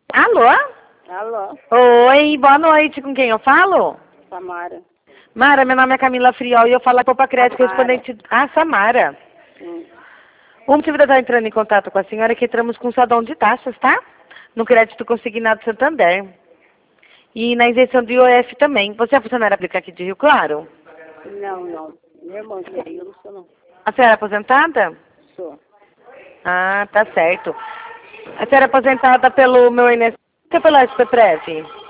Alô? Alô, Oi, boa noite. Com quem eu falo? Samara. Mara, meu nome é Camila Friol e eu falo com a Crédito correspondente... Samara. O motivo de eu estar entrando em contato com a senhora é que entramos com um salão de taxas, tá? No crédito consignado Santander. E na isenção do IOF também. Você é funcionária pública aqui de Rio Claro? Não. Meu irmão que é, eu não sou não. A senhora é aposentada? Sou. Ah, tá certo. A senhora é aposentada pelo meu INSS ou pela SPPREV?